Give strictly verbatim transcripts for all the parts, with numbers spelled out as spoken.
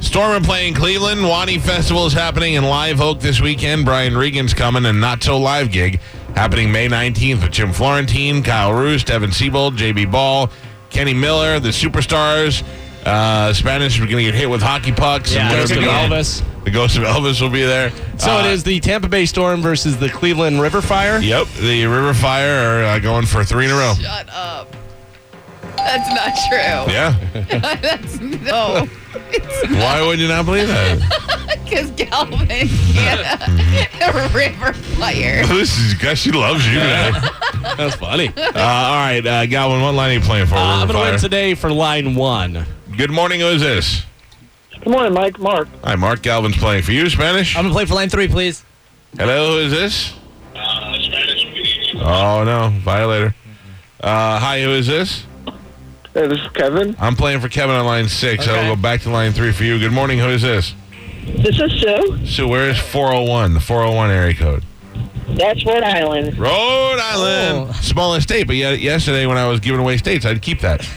Stormer playing Cleveland. Wani Festival is happening in Live Oak this weekend. Brian Regan's coming, and Not So Live gig happening May nineteenth with Jim Florentine, Kyle Roos, Devin Siebold, J B Ball, Kenny Miller, the Superstars. Uh, Spanish, we're going to get hit with hockey pucks. Yeah, and Ghost of Elvis. The Ghost of Elvis will be there. So uh, it is the Tampa Bay Storm versus the Cleveland River Fire? Yep, the River Fire are uh, going for three in a row. Shut up. That's not true. Yeah. That's no. Why would you not believe that? Because Galvin can't a river fire. This is, gosh, she loves you today. That's funny. Uh, all right, uh, Galvin, what line are you playing for? Uh, I'm River going to Fire? win today for line one. Good morning, who is this? Good morning, Mike. Mark. Hi, Mark. Galvin's playing for you. Spanish? I'm going to play for line three, please. Hello, who is this? Uh, Spanish. Oh, no, violator. Uh, hi, who is this? Hey, this is Kevin. I'm playing for Kevin on line six. Okay. I'll go back to line three for you. Good morning, who is this? This is Sue. So where is four oh one, the four oh one area code? That's Rhode Island. Rhode Island. Oh. Smallest state, but yet yesterday when I was giving away states, I'd keep that.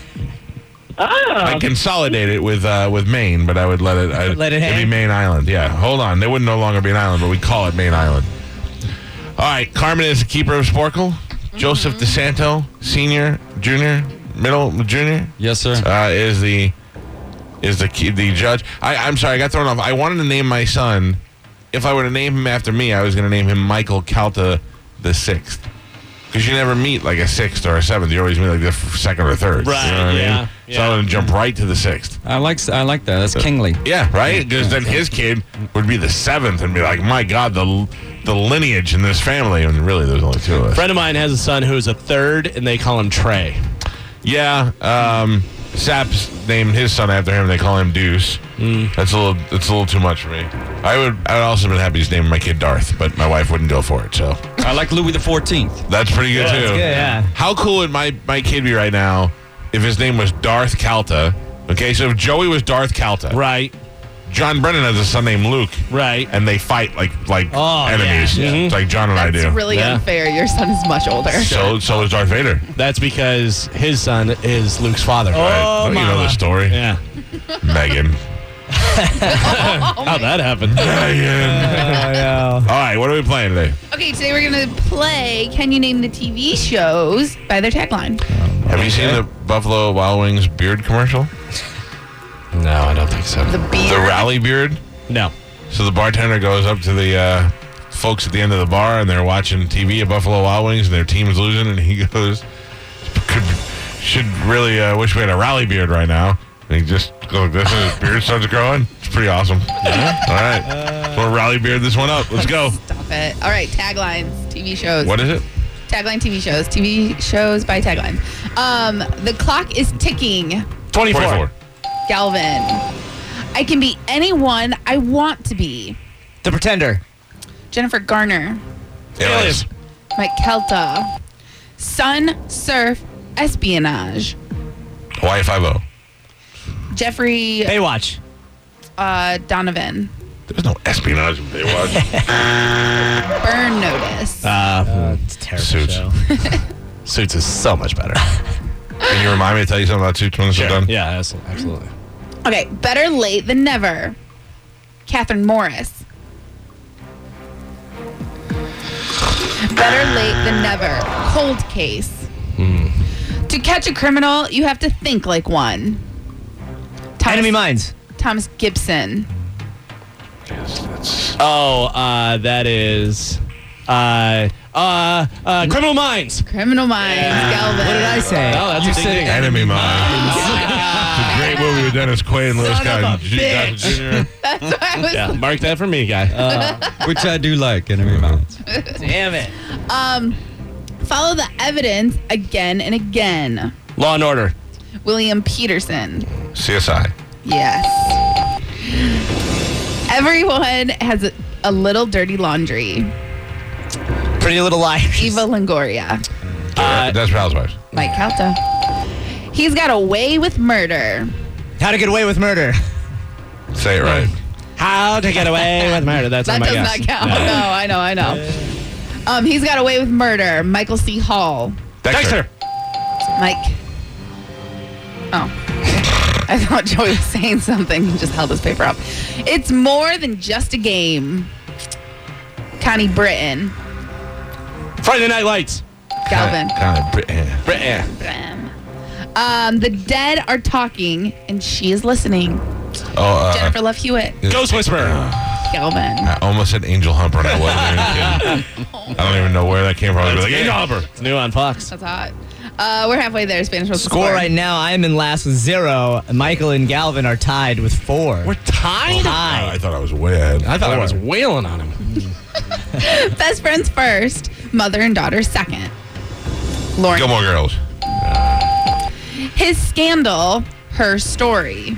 Ah. I'd consolidate it with uh, with Maine, but I would let it, I'd, Let it it'd be hang? Maine Island. Yeah, hold on. They wouldn't no longer be an island, but we call it Maine Island. All right, Carmen is the keeper of Sporkle. Joseph DeSanto, senior, junior, middle, junior, Yes, sir. uh, is the is the key, the judge. I, I'm sorry, I got thrown off. I wanted to name my son. If I were to name him after me, I was going to name him Michael Calta the sixth. Because you never meet like a sixth or a seventh. You always meet like the f- second or third. Right, You know what I yeah, mean? yeah. So I'm going to jump right to the sixth. I like I like that. That's kingly. Yeah, right? Because then his kid would be the seventh and be like, my God, the the lineage in this family. And really, there's only two of A us. friend of mine has a son who is a third, and they call him Trey. Yeah, um, Saps named his son after him. They call him Deuce. Mm. That's a little. That's a little too much for me. I would. I would also have been happy to name my kid Darth, but my wife wouldn't go for it. So I like Louis the Fourteenth. that's pretty good too. That's good, yeah. How cool would my my kid be right now if his name was Darth Calta? Okay, so if Joey was Darth Calta, Right, John Brennan has a son named Luke, right. and they fight like like Oh, enemies, yeah. Mhm. like John and I That's do. really Yeah. unfair. Your son is much older. so so is Darth Vader. That's because his son is Luke's father. Right? Don't you know the story? Yeah. Megan. How'd that happen? Megan. All right, what are we playing today? Okay, today we're going to play Can You Name the T V Shows by their tagline. Have you seen the Buffalo Wild Wings beard commercial? No, I don't think so. The beard. The rally beard? No. So the bartender goes up to the uh, folks at the end of the bar, and they're watching T V at Buffalo Wild Wings, and their team's losing, and he goes, Could, should really uh, wish we had a rally beard right now. And he just goes like this, and his beard starts growing. It's pretty awesome. Yeah. All right. Uh, We'll rally beard this one up. Let's go. Stop it. All right, taglines, T V shows. What is it? Tagline T V shows. T V shows by tagline. Um, the clock is ticking. twenty-four. twenty-four. Galvin. I can be anyone I want to be. The Pretender. Jennifer Garner. Alias. Mike Kelta. Sun, surf, espionage. Hawaii Five-O. Jeffrey Baywatch. uh, Donovan. There's no espionage in Baywatch. Burn Notice. Uh, It's a terrible Suits. show. Suits is so much better. Can you remind me to tell you something about Suits when this is done? Yeah, that's- absolutely. Okay, Better Late Than Never. Catherine Morris. Better Late Than Never. Cold Case. To catch a criminal, you have to think like one. Thomas, Enemy Minds. Thomas Gibson. Yes, that's... Oh, uh, that is uh, uh, uh, Criminal Minds. Criminal Minds. Galvin. What did I say? Oh, that's you a ding said ding. Enemy Mine. It's a great movie with Dennis Quaid and Lewis Son of Cotton a Ju- bitch. Gossett Junior That's what I was. Yeah, mark that for me, guy. Uh, Which I do like, Enemy Minds. Damn it. Um, follow the evidence again and again. Law and Order. William Peterson. C S I. Yes. Everyone has a, a little dirty laundry. Pretty Little Liars. Eva Longoria. Uh, That's Housewives. Mike Calta. He's got away with murder. How to Get Away with Murder. Say it right. How to Get Away with Murder. That's That on my does guess. not count. No, I know, I know. Um, he's got away with murder. Michael C. Hall. Dexter. Dexter. Mike. Oh. I thought Joey was saying something. He just held his paper up. It's more than just a game. Connie Britton. Friday Night Lights. Galvin. Kind of. Yeah. Britton. Britton. Um, the dead are talking, and she is listening. Oh, uh, Jennifer Love Hewitt. Ghost Whisperer. Galvin. I almost said Angel Humper, and I wasn't even kidding. I don't even know where that came from. I was like, Angel Humper. It's new on Fox. That's hot. Uh, we're halfway there. Spanish What's the Score right now, I am in last with zero. Michael and Galvin are tied with four. We're tied? Oh, tied. I thought I was way ahead. I thought I was wailing on him. Best friends first. Mother and daughter second. Lauren. Gilmore Girls. His scandal. Her story.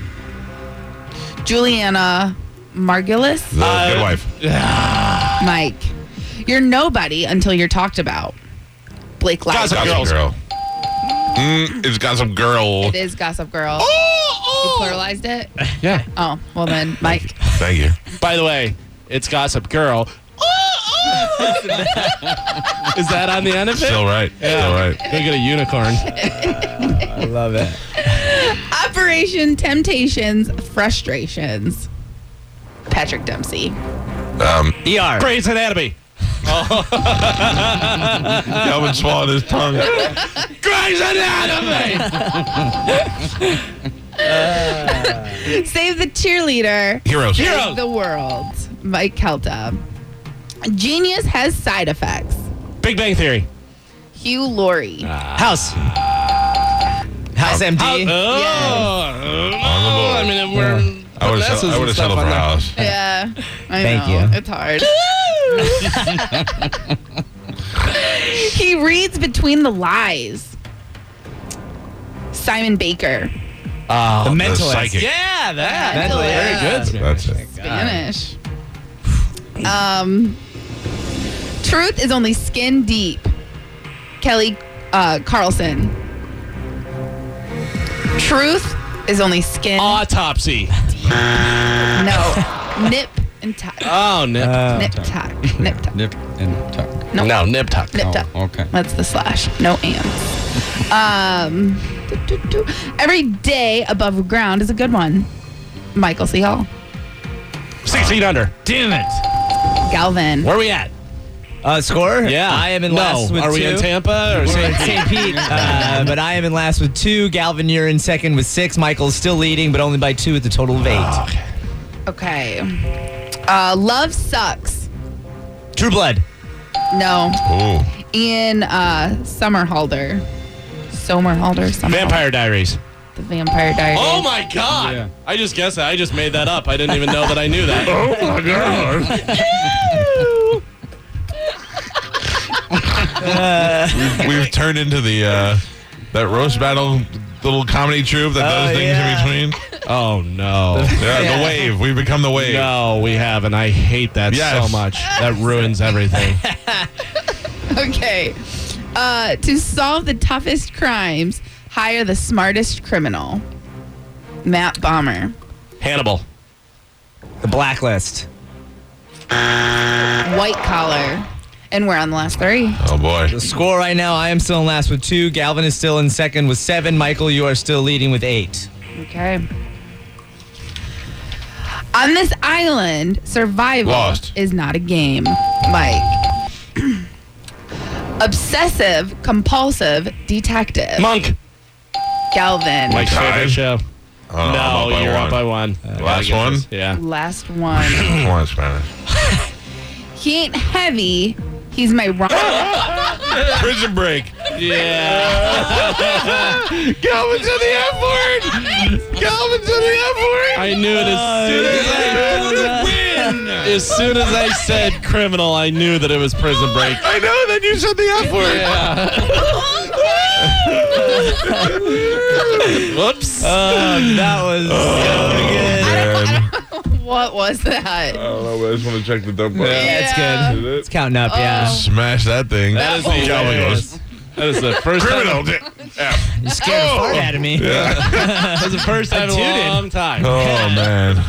Juliana Margulis. The Uh, Good Wife. Mike. You're nobody until you're talked about. Blake Lively. Gossip Gossip Girls. Girl. Mm, it's Gossip Girl. It is Gossip Girl. You pluralized it? Yeah. Oh, well then, Mike. Thank you. By the way, it's Gossip Girl. Is that on the end of it? Still right. Still right. Go get a unicorn. I love it. Operation Temptations Frustrations. Patrick Dempsey. Um, E R. Grey's Anatomy. Calvin swallowed his tongue. Grey's Anatomy. Save the Cheerleader. Heroes. Heroes. Save the World. Mike Kelta. Genius has side effects. Big Bang Theory. Hugh Laurie. House. House M D. How- oh. On the board. I mean, if we're. I would Vanessa's have I would and have stuff settled on for there. House. Yeah, I Thank know. you. It's hard. He reads between the lies. Simon Baker. Oh, The The Mentalist. Psychic. Yeah, that. Mentalist. Very good. That's it. Spanish. Um, truth is only skin deep. Kelly uh, Carlson. Truth is only skin. Autopsy. No. Nip and tuck. Oh, nip. Uh, Nip tuck. Nip tuck. Nip and tuck. No. no, nip tuck. Nip tuck. Oh, okay. That's the slash. No ands. um, doo, doo, doo. Every day above ground is a good one. Michael C. Hall. Six feet under. Damn it. Galvin. Where are we at? Uh, score? Yeah. I am in no. last with Are two. we in Tampa or We're Saint in Pete? Saint Pete, uh, but I am in last with two. Galvin, you're in second with six. Michael's still leading, but only by two with a total of eight. Okay. Uh, Love Sucks. True Blood. No. Ooh. Ian uh, Somerhalder. Somerhalder. Somerhalder. Vampire Diaries. The Vampire Diaries. Oh my God! Yeah. I just guessed that. I just made that up. I didn't even know that I knew that. Oh my God. we've, we've turned into the uh, that roast battle little comedy troupe that does Oh, things yeah. in between. Oh no. Yeah, the wave. We've become the wave. No, we haven't. I hate that Yes. so much. That ruins everything. Okay. Uh, to solve the toughest crimes, hire the smartest criminal. Matt Bomber. Hannibal. The Blacklist. White Collar. And we're on the last three. Oh boy. The score right now, I am still in last with two. Galvin is still in second with seven. Michael, you are still leading with eight. Okay. On this island, survival Lost. is not a game. Mike. Obsessive, compulsive detective. Monk. Galvin. Mike's Time. favorite show. Oh, no, I'm No, up by you're one. up by one. Last Gotta get one? this. Yeah. Last one. Come on, Spanish. He ain't heavy. He's my wrong. Prison Break. Yeah. Calvin said the F word. Calvin said the F word. I knew it as soon as I, as soon as I said criminal, I knew that it was Prison Break. I know that you said the F word. Whoops. Oh, that was so good. Man. What was that? I don't know, but I just want to check the dump button. Yeah, it's Yeah. good. It's counting up, yeah. Smash that thing. That is the Calvin that goes, is- that is the first criminal. time. F. You scared the fart out of me. Yeah. That was the first time in I a tooted. long time. Oh, man.